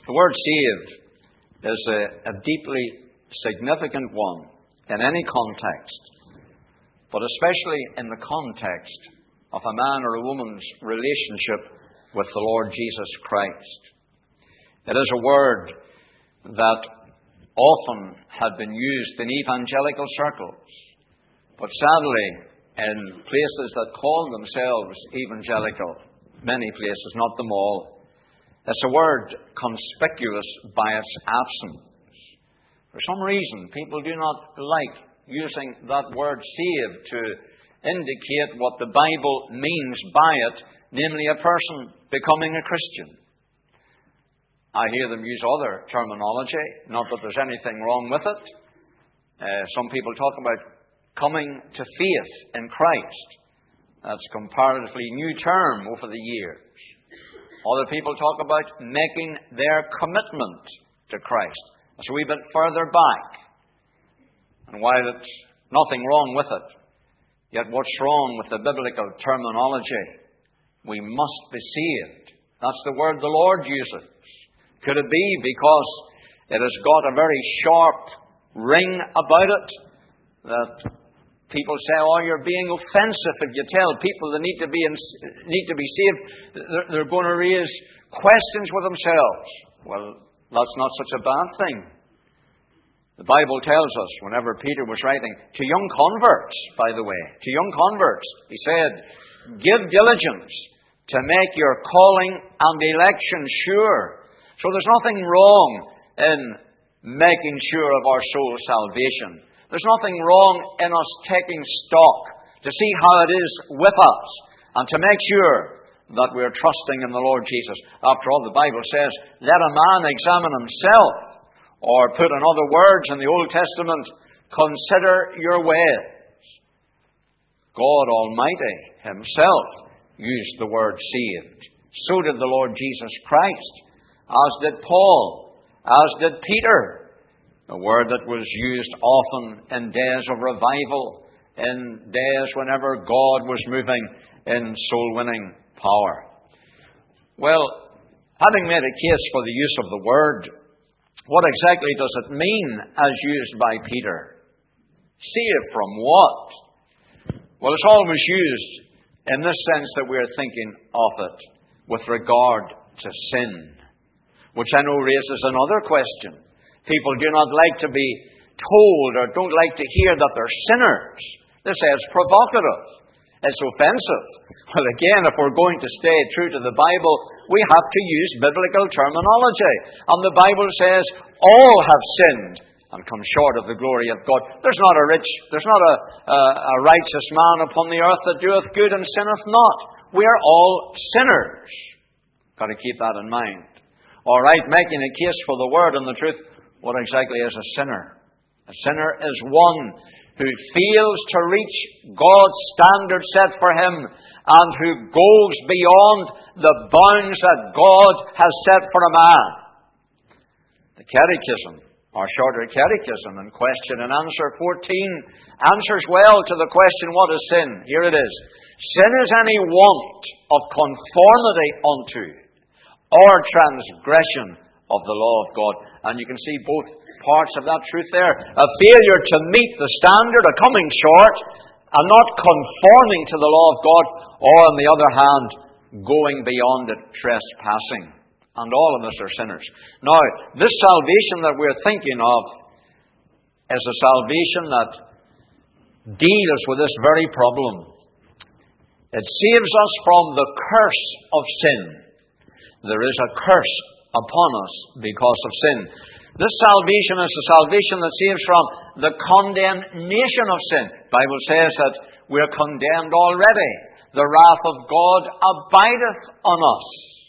The word saved is a deeply significant one in any context, but especially in the context of a man or a woman's relationship with the Lord Jesus Christ. It is a word that often had been used in evangelical circles, but sadly in places that call themselves evangelical, many places, not them all, it's a word conspicuous by its absence. For some reason, people do not like using that word saved to indicate what the Bible means by it, namely a person becoming a Christian. I hear them use other terminology, not that there's anything wrong with it. Some people talk about coming to faith in Christ. That's a comparatively new term over the years. Other people talk about making their commitment to Christ. That's a wee bit further back. And while it's nothing wrong with it, yet what's wrong with the biblical terminology? We must be saved. That's the word the Lord uses. Could it be because it has got a very sharp ring about it that people say, oh, you're being offensive if you tell people they need to be saved. They're going to raise questions with themselves. Well, that's not such a bad thing. The Bible tells us, whenever Peter was writing to young converts, by the way, to young converts, he said, give diligence to make your calling and election sure. So there's nothing wrong in making sure of our soul's salvation. There's nothing wrong in us taking stock to see how it is with us and to make sure that we're trusting in the Lord Jesus. After all, the Bible says, let a man examine himself, or put in other words in the Old Testament, consider your ways. God Almighty Himself used the word saved. So did the Lord Jesus Christ, as did Paul, as did Peter. A word that was used often in days of revival, in days whenever God was moving in soul-winning power. Well, having made a case for the use of the word, what exactly does it mean as used by Peter? Saved from what? Well, it's always used in this sense that we're thinking of it with regard to sin, which I know raises another question. People do not like to be told or don't like to hear that they're sinners. This is provocative. It's offensive. Well, again, if we're going to stay true to the Bible, we have to use biblical terminology. And the Bible says, all have sinned and come short of the glory of God. There's not a righteous man upon the earth that doeth good and sinneth not. We are all sinners. Got to keep that in mind. All right, making a case for the word and the truth. What exactly is a sinner? A sinner is one who fails to reach God's standard set for him and who goes beyond the bounds that God has set for a man. The Catechism, our shorter Catechism, in question and answer 14, answers well to the question, what is sin? Here it is. Sin is any want of conformity unto or transgression of the law of God. And you can see both parts of that truth there. A failure to meet the standard, a coming short, and not conforming to the law of God, or on the other hand, going beyond it, trespassing. And all of us are sinners. Now, this salvation that we're thinking of is a salvation that deals with this very problem. It saves us from the curse of sin. There is a curse upon us because of sin. This salvation is a salvation that saves from the condemnation of sin. The Bible says that we're condemned already. The wrath of God abideth on us.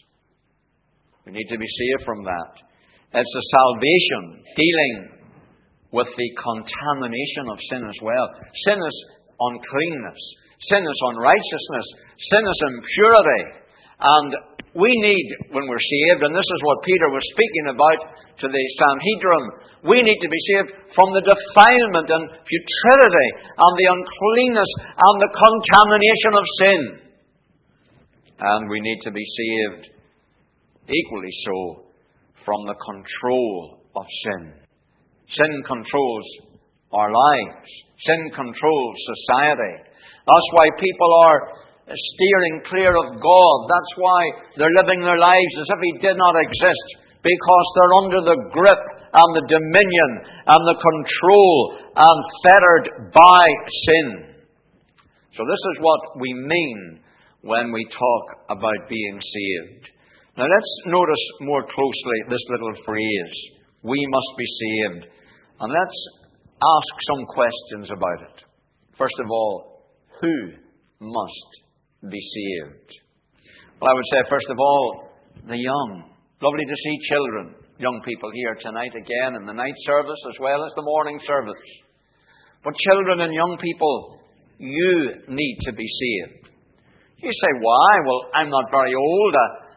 We need to be saved from that. It's a salvation dealing with the contamination of sin as well. Sin is uncleanness. Sin is unrighteousness. Sin is impurity. And we need, when we're saved, and this is what Peter was speaking about to the Sanhedrin, we need to be saved from the defilement and putridity and the uncleanness and the contamination of sin. And we need to be saved, equally so, from the control of sin. Sin controls our lives. Sin controls society. That's why people are steering clear of God. That's why they're living their lives as if He did not exist, because they're under the grip and the dominion and the control and fettered by sin. So this is what we mean when we talk about being saved. Now let's notice more closely this little phrase, we must be saved. And let's ask some questions about it. First of all, who must be saved? Well, I would say, first of all, the young. Lovely to see children, young people here tonight again in the night service as well as the morning service. But children and young people, you need to be saved. You say, why? Well, I'm not very old.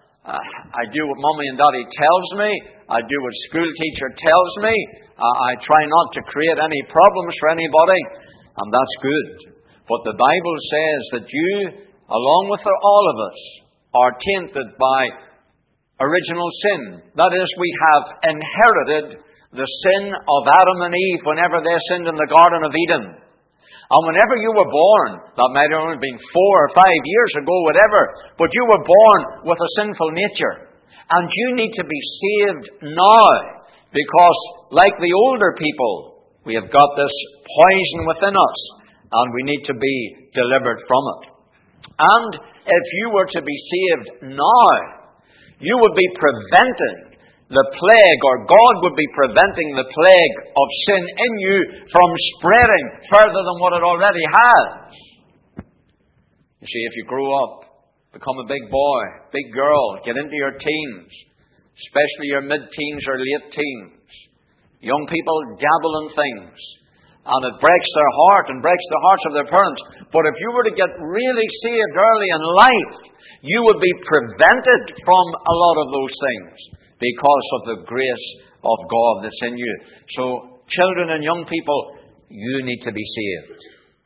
I do what Mummy and Daddy tells me. I do what school teacher tells me. I try not to create any problems for anybody. And that's good. But the Bible says that you, along with all of us, are tainted by original sin. That is, we have inherited the sin of Adam and Eve whenever they sinned in the Garden of Eden. And whenever you were born, that might have only been 4 or 5 years ago, whatever, but you were born with a sinful nature. And you need to be saved now, because like the older people, we have got this poison within us, and we need to be delivered from it. And if you were to be saved now, you would be preventing the plague, or God would be preventing the plague of sin in you from spreading further than what it already has. You see, if you grow up, become a big boy, big girl, get into your teens, especially your mid-teens or late teens, young people dabble in things, and it breaks their heart and breaks the hearts of their parents. But if you were to get really saved early in life, you would be prevented from a lot of those things, because of the grace of God that's in you. So, children and young people, you need to be saved.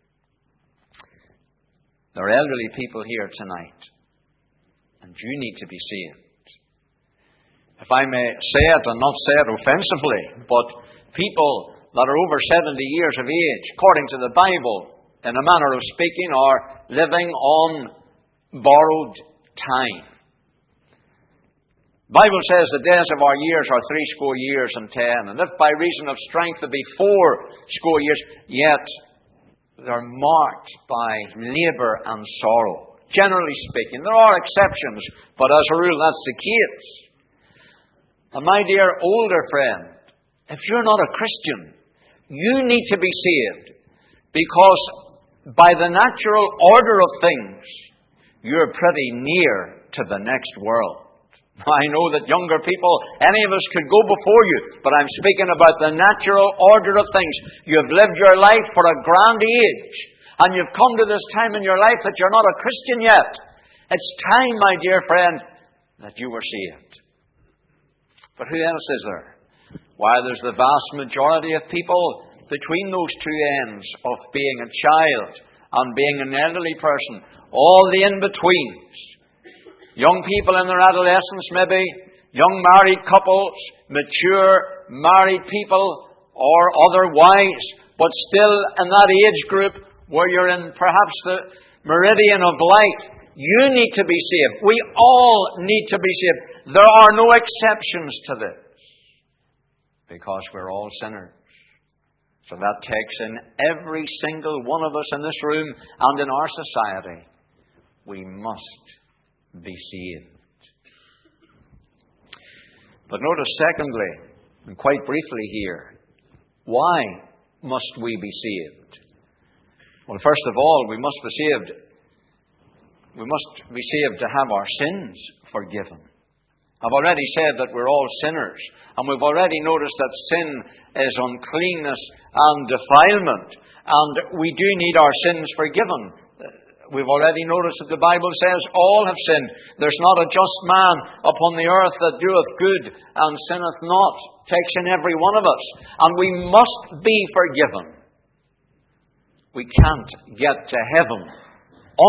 There are elderly people here tonight, and you need to be saved. If I may say it, and not say it offensively, but people that are over 70 years of age, according to the Bible, in a manner of speaking, are living on borrowed time. The Bible says the days of our years are 80 years and 10, and if by reason of strength it be 80 years, yet they're marked by labour and sorrow. Generally speaking, there are exceptions, but as a rule that's the case. And my dear older friend, if you're not a Christian, you need to be saved, because by the natural order of things, you're pretty near to the next world. I know that younger people, any of us could go before you, but I'm speaking about the natural order of things. You've lived your life for a grand age, and you've come to this time in your life that you're not a Christian yet. It's time, my dear friend, that you were saved. But who else is there? Why, there's the vast majority of people between those two ends of being a child and being an elderly person, all the in-betweens. Young people in their adolescence, maybe, young married couples, mature married people, or otherwise, but still in that age group where you're in perhaps the meridian of life. You need to be saved. We all need to be saved. There are no exceptions to this, because we're all sinners. So that takes in every single one of us in this room and in our society. We must be saved. But notice secondly, and quite briefly here, why must we be saved? Well, first of all, we must be saved. We must be saved to have our sins forgiven. I've already said that we're all sinners, and we've already noticed that sin is uncleanness and defilement, and we do need our sins forgiven. We've already noticed that the Bible says all have sinned. There's not a just man upon the earth that doeth good and sinneth not. Takes in every one of us. And we must be forgiven. We can't get to heaven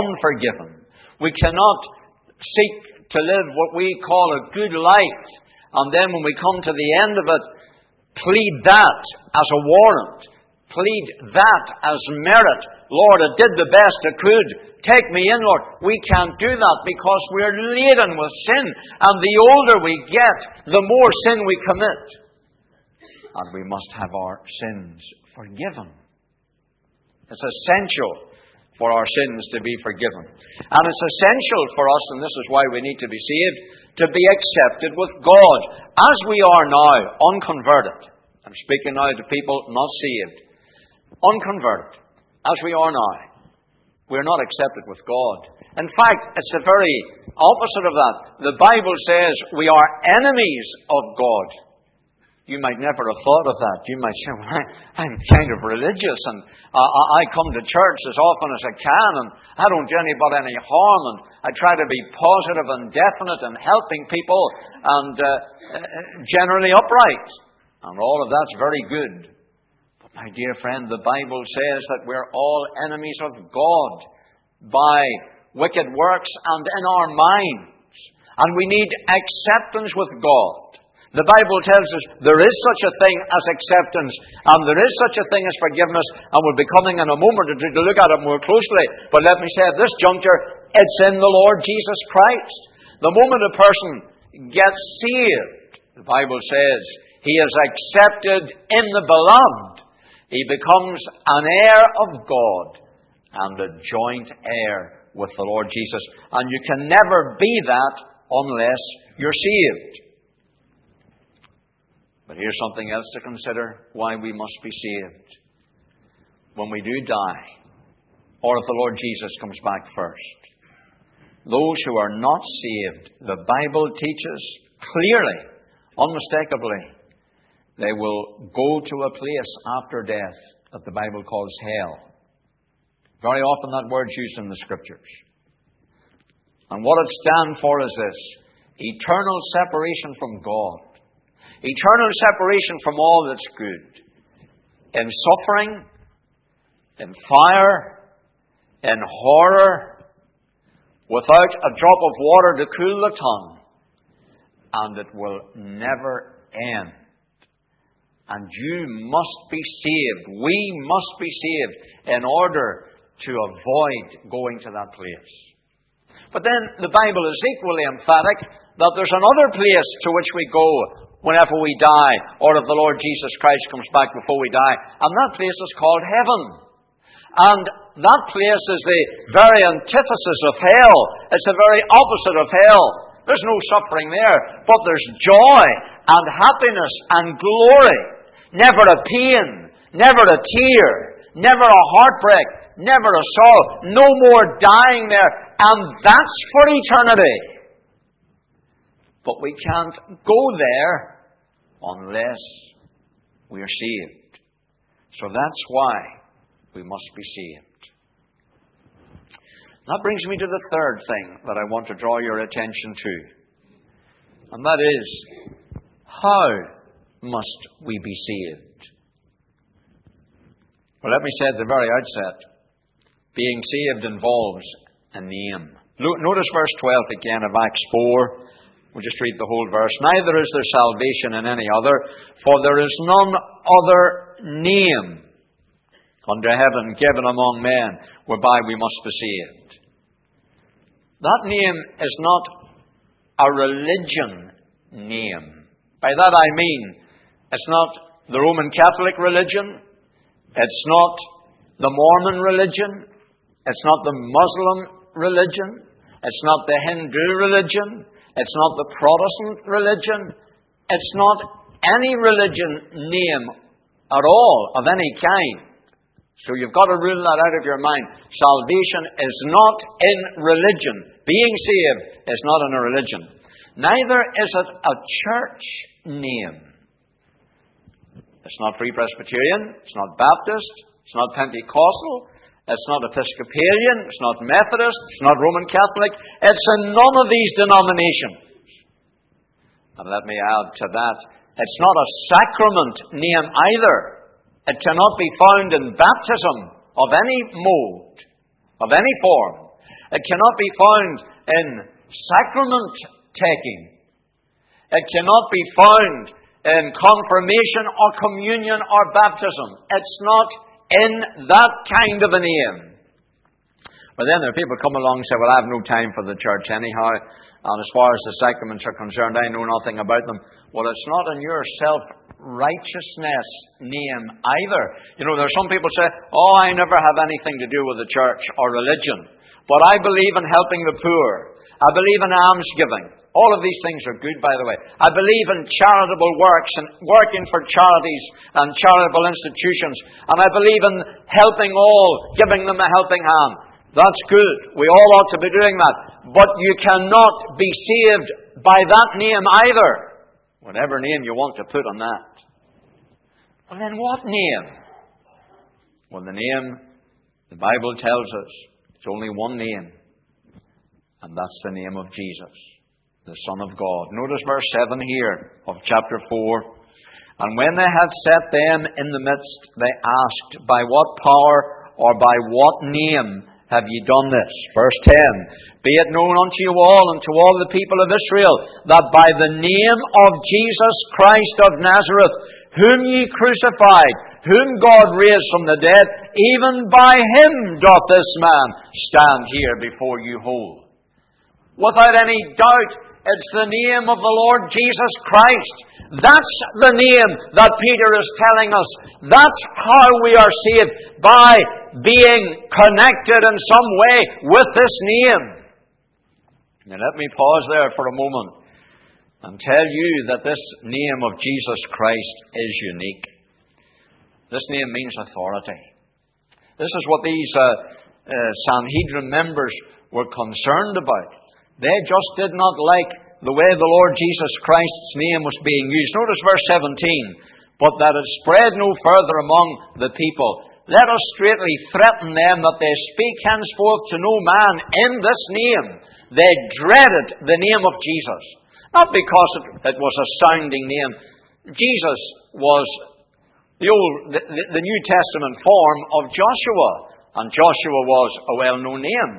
unforgiven. We cannot seek to live what we call a good life And then when we come to the end of it, plead that as a warrant. Plead that as merit. Lord, I did the best I could. Take me in, Lord. We can't do that because we're laden with sin. And the older we get, the more sin we commit. And we must have our sins forgiven. It's essential for our sins to be forgiven. And it's essential for us, and this is why we need to be saved, to be accepted with God. As we are now, unconverted. I'm speaking now to people not saved. Unconverted. As we are now, we're not accepted with God. In fact, it's the very opposite of that. The Bible says we are enemies of God. You might never have thought of that. You might say, well, I'm kind of religious and I come to church as often as I can and I don't do anybody any harm and I try to be positive and definite and helping people and generally upright. And all of that's very good. But my dear friend, the Bible says that we're all enemies of God by wicked works and in our minds. And we need acceptance with God. The Bible tells us there is such a thing as acceptance, and there is such a thing as forgiveness, and we'll be coming in a moment to look at it more closely. But let me say at this juncture, it's in the Lord Jesus Christ. The moment a person gets saved, the Bible says, he is accepted in the beloved. He becomes an heir of God and a joint heir with the Lord Jesus. And you can never be that unless you're saved. But here's something else to consider why we must be saved. When we do die, or if the Lord Jesus comes back first, those who are not saved, the Bible teaches clearly, unmistakably, they will go to a place after death that the Bible calls hell. Very often that word's used in the Scriptures. And what it stands for is this: eternal separation from God. Eternal separation from all that's good. In suffering, in fire, in horror, without a drop of water to cool the tongue. And it will never end. And you must be saved. We must be saved in order to avoid going to that place. But then the Bible is equally emphatic that there's another place to which we go whenever we die, or if the Lord Jesus Christ comes back before we die. And that place is called heaven. And that place is the very antithesis of hell. It's the very opposite of hell. There's no suffering there, but there's joy and happiness and glory. Never a pain, never a tear, never a heartbreak, never a sorrow. No more dying there. And that's for eternity. But we can't go there unless we are saved. So that's why we must be saved. That brings me to the third thing that I want to draw your attention to. And that is, how must we be saved? Well, let me say at the very outset, being saved involves a name. Notice verse 12 again of Acts 4. We'll just read the whole verse. Neither is there salvation in any other, for there is none other name under heaven given among men whereby we must be saved. That name is not a religion name. By that I mean, it's not the Roman Catholic religion, it's not the Mormon religion, it's not the Muslim religion, it's not the Hindu religion, it's not the Protestant religion. It's not any religion name at all, of any kind. So you've got to rule that out of your mind. Salvation is not in religion. Being saved is not in a religion. Neither is it a church name. It's not Free Presbyterian. It's not Baptist. It's not Pentecostal. It's not Episcopalian, it's not Methodist, it's not Roman Catholic. It's in none of these denominations. And let me add to that, it's not a sacrament name either. It cannot be found in baptism of any mode, of any form. It cannot be found in sacrament taking. It cannot be found in confirmation or communion or baptism. It's not in that kind of a name. But then there are people come along and say, well, I have no time for the church anyhow, and as far as the sacraments are concerned, I know nothing about them. Well, it's not in your self-righteousness name either. You know, there are some people say, oh, I never have anything to do with the church or religion, but I believe in helping the poor. I believe in almsgiving. All of these things are good, by the way. I believe in charitable works and working for charities and charitable institutions. And I believe in helping all, giving them a helping hand. That's good. We all ought to be doing that. But you cannot be saved by that name either. Whatever name you want to put on that. Well, then what name? Well, the name, the Bible tells us, it's only one name. And that's the name of Jesus, the Son of God. Notice verse 7 here of chapter 4. And when they had set them in the midst, they asked, by what power or by what name have ye done this? Verse 10. Be it known unto you all and to all the people of Israel, that by the name of Jesus Christ of Nazareth, whom ye crucified, whom God raised from the dead, even by him doth this man stand here before you whole. Without any doubt, it's the name of the Lord Jesus Christ. That's the name that Peter is telling us. That's how we are saved, by being connected in some way with this name. Now let me pause there for a moment and tell you that this name of Jesus Christ is unique. This name means authority. This is what these Sanhedrin members were concerned about. They just did not like the way the Lord Jesus Christ's name was being used. Notice verse 17. But that it spread no further among the people, let us straightly threaten them that they speak henceforth to no man in this name. They dreaded the name of Jesus. Not because it was a sounding name. Jesus was the New Testament form of Joshua. And Joshua was a well-known name.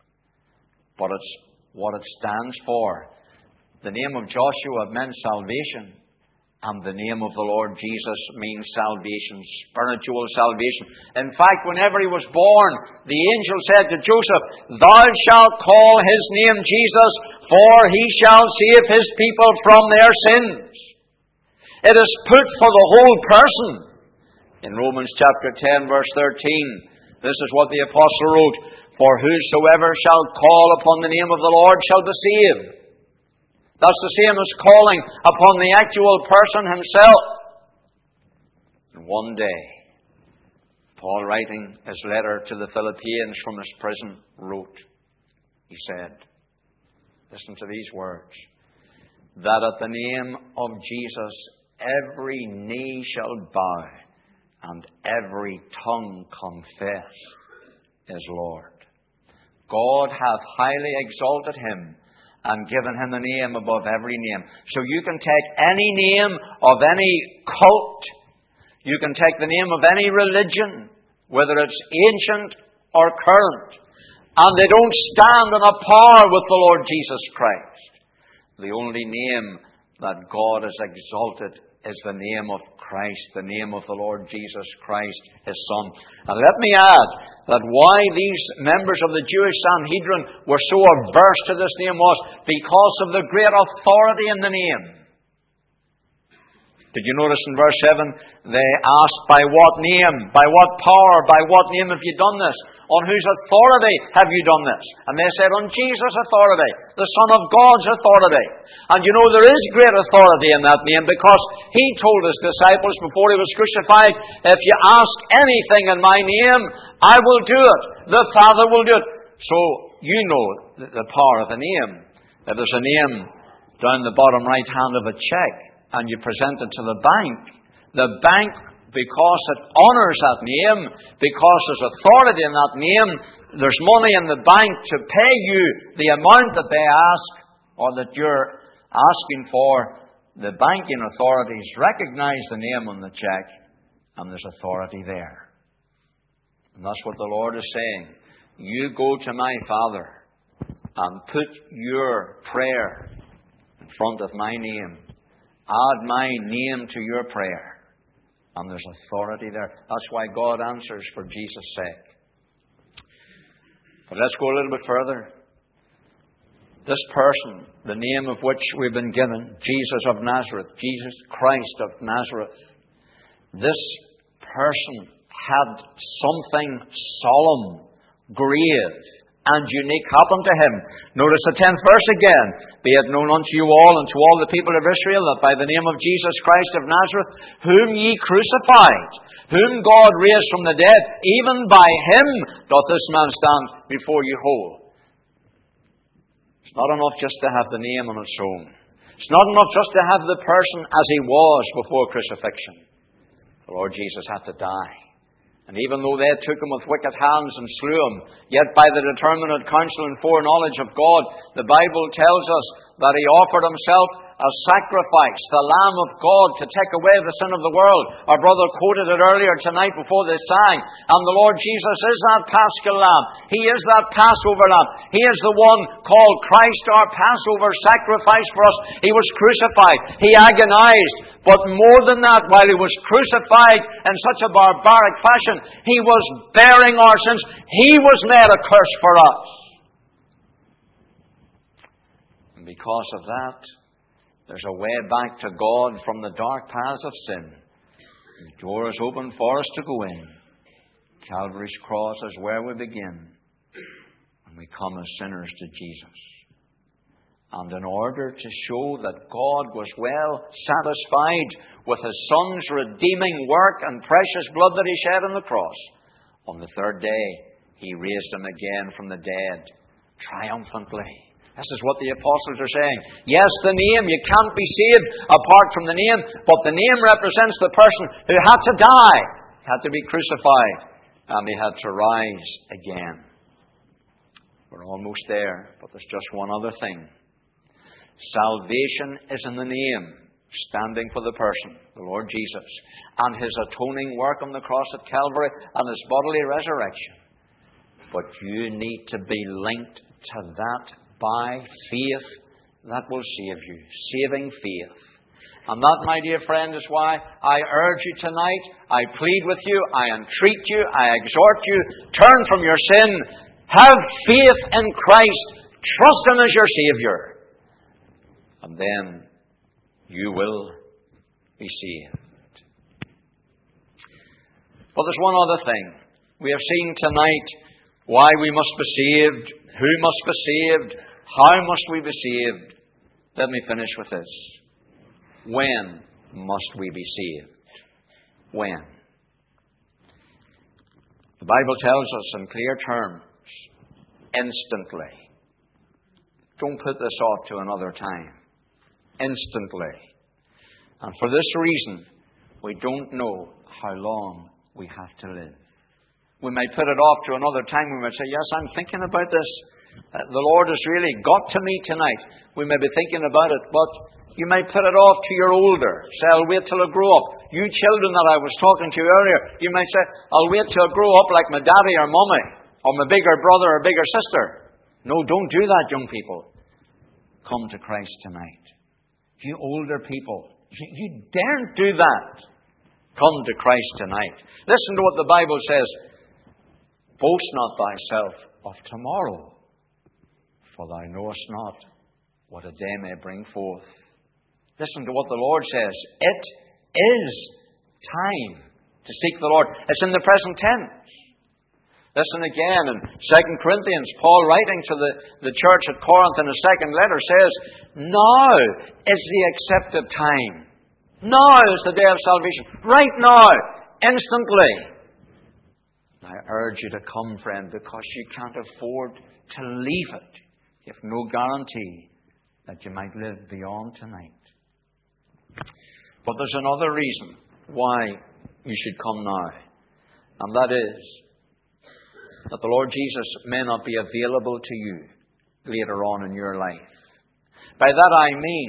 But it's what it stands for. The name of Joshua meant salvation. And the name of the Lord Jesus means salvation, spiritual salvation. In fact, whenever he was born, the angel said to Joseph, Thou shalt call his name Jesus, for he shall save his people from their sins. It is put for the whole person. In Romans chapter 10, verse 13, this is what the apostle wrote, For whosoever shall call upon the name of the Lord shall be saved. That's the same as calling upon the actual person himself. And one day, Paul, writing his letter to the Philippians from his prison, wrote, he said, listen to these words, that at the name of Jesus every knee shall bow and every tongue confess is Lord. God hath highly exalted him and given him a name above every name. So you can take any name of any cult. You can take the name of any religion, whether it's ancient or current, and they don't stand on a par with the Lord Jesus Christ. The only name that God has exalted is the name of Christ, the name of the Lord Jesus Christ, his Son. And let me add that why these members of the Jewish Sanhedrin were so averse to this name was because of the great authority in the name. Did you notice in verse 7, they asked, by what name, by what power, by what name have you done this? On whose authority have you done this? And they said, on Jesus' authority, the Son of God's authority. And you know, there is great authority in that name, because he told his disciples before he was crucified, if you ask anything in my name, I will do it. The Father will do it. So, you know the power of the name. If there's a name down the bottom right hand of a check, and you present it to the bank, because it honours that name, because there's authority in that name, there's money in the bank to pay you the amount that they ask, or that you're asking for. The banking authorities recognize the name on the check, and there's authority there. And that's what the Lord is saying. You go to my Father and put your prayer and front of my name. Add my name to your prayer. And there's authority there. That's why God answers for Jesus' sake. But let's go a little bit further. This person, the name of which we've been given, Jesus of Nazareth, Jesus Christ of Nazareth, this person had something solemn, grave, and unique happen to him. Notice the 10th verse again. Be it known unto you all and to all the people of Israel that by the name of Jesus Christ of Nazareth, whom ye crucified, whom God raised from the dead, even by him doth this man stand before you whole. It's not enough just to have the name on its own. It's not enough just to have the person as he was before crucifixion. The Lord Jesus had to die. And even though they took him with wicked hands and slew him, yet by the determinate counsel and foreknowledge of God, the Bible tells us that he offered himself a sacrifice, the Lamb of God, to take away the sin of the world. Our brother quoted it earlier tonight before they sang. And the Lord Jesus is that Paschal Lamb. He is that Passover Lamb. He is the one called Christ, our Passover sacrifice for us. He was crucified. He agonized. But more than that, while he was crucified in such a barbaric fashion, he was bearing our sins. He was made a curse for us. And because of that, there's a way back to God from the dark paths of sin. The door is open for us to go in. Calvary's cross is where we begin. And we come as sinners to Jesus. And in order to show that God was well satisfied with His Son's redeeming work and precious blood that He shed on the cross, on the third day He raised Him again from the dead, triumphantly. This is what the apostles are saying. Yes, the name, you can't be saved apart from the name, but the name represents the person who had to die, had to be crucified, and He had to rise again. We're almost there, but there's just one other thing. Salvation is in the name, standing for the person, the Lord Jesus, and His atoning work on the cross at Calvary and His bodily resurrection. But you need to be linked to that by faith that will save you, saving faith. And that, my dear friend, is why I urge you tonight, I plead with you, I entreat you, I exhort you, turn from your sin, have faith in Christ, trust Him as your Savior. And then you will be saved. But there's one other thing. We have seen tonight why we must be saved, who must be saved, how must we be saved. Let me finish with this. When must we be saved? When? The Bible tells us in clear terms, instantly. Don't put this off to another time. Instantly. And for this reason, we don't know how long we have to live. We may put it off to another time. We might say, yes, I'm thinking about this. The Lord has really got to me tonight. We may be thinking about it, but you may put it off to your older. Say, I'll wait till I grow up. You children that I was talking to earlier, you may say, I'll wait till I grow up like my daddy or mummy, or my bigger brother or bigger sister. No, don't do that, young people. Come to Christ tonight. You older people, you daren't do that. Come to Christ tonight. Listen to what the Bible says. Boast not thyself of tomorrow, for thou knowest not what a day may bring forth. Listen to what the Lord says. It is time to seek the Lord. It's in the present tense. Listen again in 2 Corinthians, Paul writing to the church at Corinth in his second letter says, now is the accepted time. Now is the day of salvation. Right now. Instantly. I urge you to come, friend, because you can't afford to leave it. You have no guarantee that you might live beyond tonight. But there's another reason why you should come now. And that is that the Lord Jesus may not be available to you later on in your life. By that I mean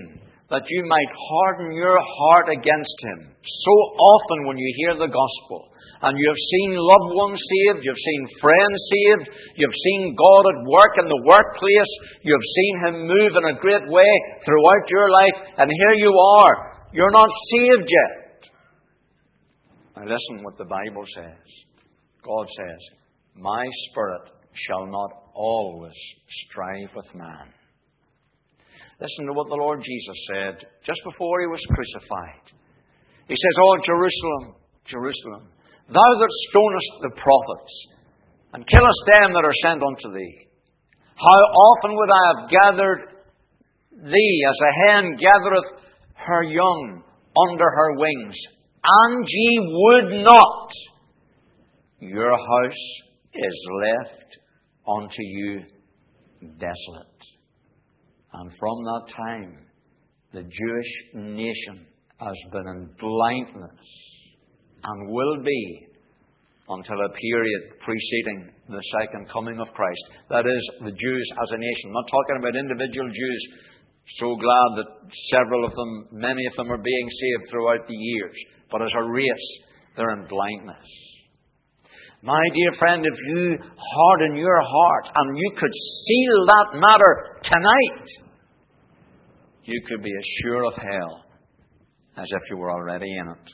that you might harden your heart against him. So often when you hear the gospel, and you have seen loved ones saved, you've seen friends saved, you've seen God at work in the workplace, you've seen him move in a great way throughout your life, and here you are. You're not saved yet. Now listen what the Bible says. God says, my spirit shall not always strive with man. Listen to what the Lord Jesus said just before he was crucified. He says, oh, Jerusalem, Jerusalem, thou that stonest the prophets, and killest them that are sent unto thee, how often would I have gathered thee as a hen gathereth her young under her wings, and ye would not. Your house is left unto you desolate. And from that time, the Jewish nation has been in blindness and will be until a period preceding the second coming of Christ. That is, the Jews as a nation. I'm not talking about individual Jews. So glad that several of them, many of them are being saved throughout the years. But as a race, they're in blindness. My dear friend, if you harden your heart and you could seal that matter tonight, you could be as sure of hell as if you were already in it.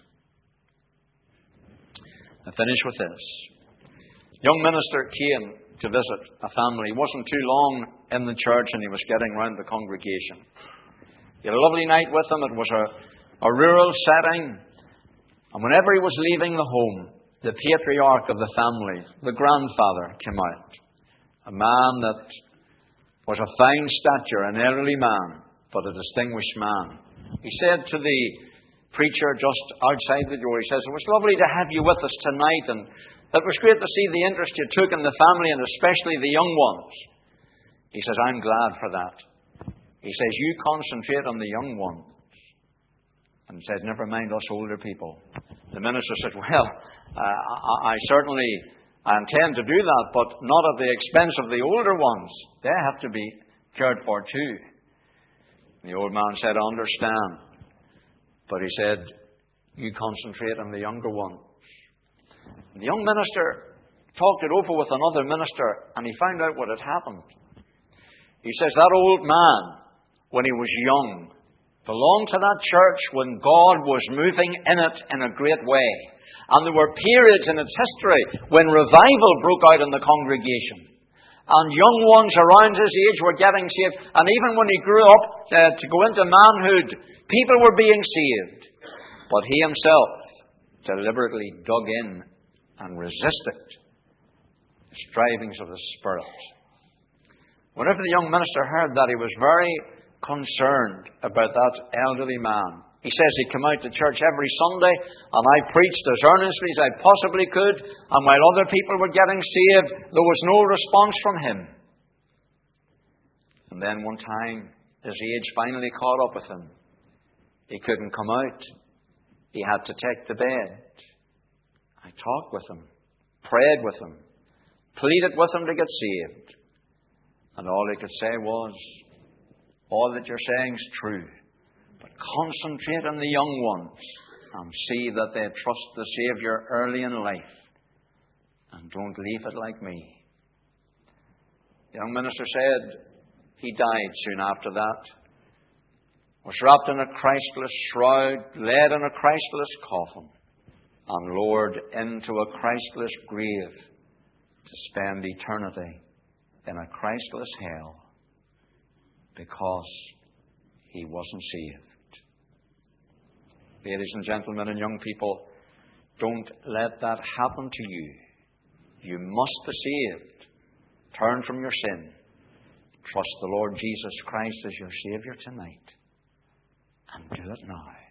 I finish with this. A young minister came to visit a family. He wasn't too long in the church and he was getting round the congregation. He had a lovely night with them. It was a rural setting. And whenever he was leaving the home, the patriarch of the family, the grandfather, came out. A man that was of fine stature, an elderly man, but a distinguished man. He said to the preacher just outside the door, he says, it was lovely to have you with us tonight, and it was great to see the interest you took in the family, and especially the young ones. He says, I'm glad for that. He says, you concentrate on the young ones. And he said, never mind us older people. The minister said, well, I certainly intend to do that, but not at the expense of the older ones. They have to be cared for too. The old man said, I understand. But he said, you concentrate on the younger ones. And the young minister talked it over with another minister, and he found out what had happened. He says, that old man, when he was young, belonged to that church when God was moving in it in a great way. And there were periods in its history when revival broke out in the congregation. And young ones around his age were getting saved. And even when he grew up to go into manhood, people were being saved. But he himself deliberately dug in and resisted the strivings of the Spirit. Whenever the young minister heard that, he was very concerned about that elderly man. He says he came out to church every Sunday, and I preached as earnestly as I possibly could, and while other people were getting saved, there was no response from him. And then one time, his age finally caught up with him. He couldn't come out. He had to take the bed. I talked with him, prayed with him, pleaded with him to get saved. And all he could say was, all that you're saying is true, but concentrate on the young ones and see that they trust the Saviour early in life and don't leave it like me. The young minister said he died soon after that, was wrapped in a Christless shroud, laid in a Christless coffin, and lowered into a Christless grave to spend eternity in a Christless hell, because he wasn't saved. Ladies and gentlemen and young people, don't let that happen to you. You must be saved. Turn from your sin. Trust the Lord Jesus Christ as your Saviour tonight. And do it now.